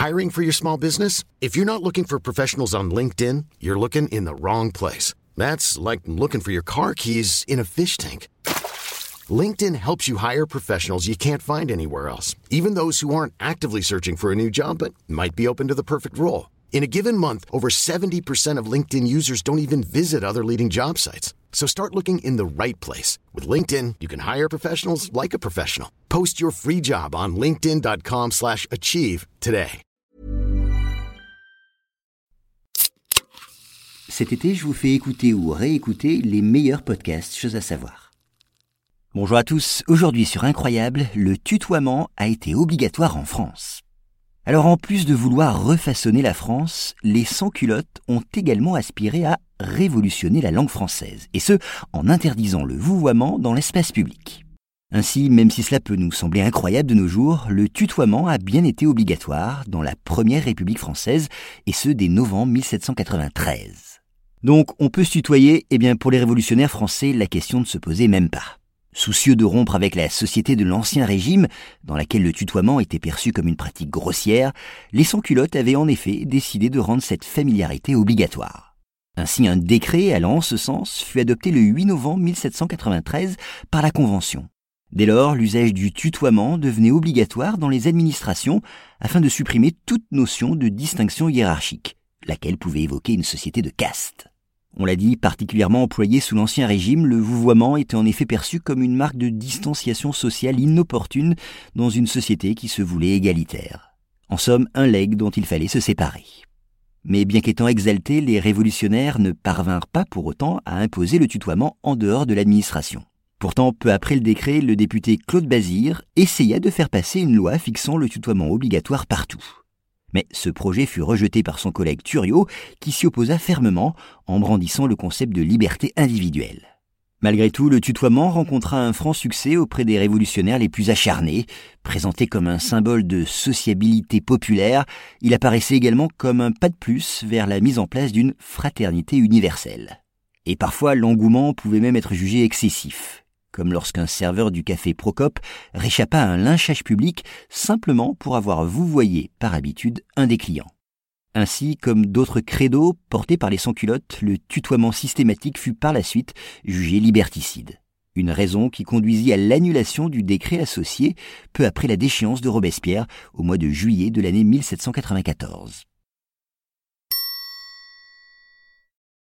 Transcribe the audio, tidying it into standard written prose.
Hiring for your small business? If you're not looking for professionals on LinkedIn, you're looking in the wrong place. That's like looking for your car keys in a fish tank. LinkedIn helps you hire professionals you can't find anywhere else, even those who aren't actively searching for a new job but might be open to the perfect role. In a given month, over 70% of LinkedIn users don't even visit other leading job sites. So start looking in the right place. With LinkedIn, you can hire professionals like a professional. Post your free job on linkedin.com/achieve today. Cet été, je vous fais écouter ou réécouter les meilleurs podcasts Choses à savoir. Bonjour à tous, aujourd'hui sur Incroyable, le tutoiement a été obligatoire en France. Alors en plus de vouloir refaçonner la France, les sans-culottes ont également aspiré à révolutionner la langue française, et ce, en interdisant le vouvoiement dans l'espace public. Ainsi, même si cela peut nous sembler incroyable de nos jours, le tutoiement a bien été obligatoire dans la première République française, et ce dès novembre 1793. Donc on peut se tutoyer, et bien pour les révolutionnaires français, la question ne se posait même pas. Soucieux de rompre avec la société de l'Ancien Régime, dans laquelle le tutoiement était perçu comme une pratique grossière, les sans-culottes avaient en effet décidé de rendre cette familiarité obligatoire. Ainsi, un décret allant en ce sens fut adopté le 8 novembre 1793 par la Convention. Dès lors, l'usage du tutoiement devenait obligatoire dans les administrations afin de supprimer toute notion de distinction hiérarchique, laquelle pouvait évoquer une société de caste. On l'a dit, particulièrement employé sous l'Ancien Régime, le vouvoiement était en effet perçu comme une marque de distanciation sociale inopportune dans une société qui se voulait égalitaire. En somme, un legs dont il fallait se séparer. Mais bien qu'étant exaltés, les révolutionnaires ne parvinrent pas pour autant à imposer le tutoiement en dehors de l'administration. Pourtant, peu après le décret, le député Claude Bazire essaya de faire passer une loi fixant le tutoiement obligatoire partout. Mais ce projet fut rejeté par son collègue Thuriot, qui s'y opposa fermement en brandissant le concept de liberté individuelle. Malgré tout, le tutoiement rencontra un franc succès auprès des révolutionnaires les plus acharnés. Présenté comme un symbole de sociabilité populaire, il apparaissait également comme un pas de plus vers la mise en place d'une fraternité universelle. Et parfois, l'engouement pouvait même être jugé excessif, comme lorsqu'un serveur du café Procope réchappa à un lynchage public simplement pour avoir vouvoyé par habitude un des clients. Ainsi, comme d'autres credos portés par les sans-culottes, le tutoiement systématique fut par la suite jugé liberticide. Une raison qui conduisit à l'annulation du décret associé peu après la déchéance de Robespierre au mois de juillet de l'année 1794.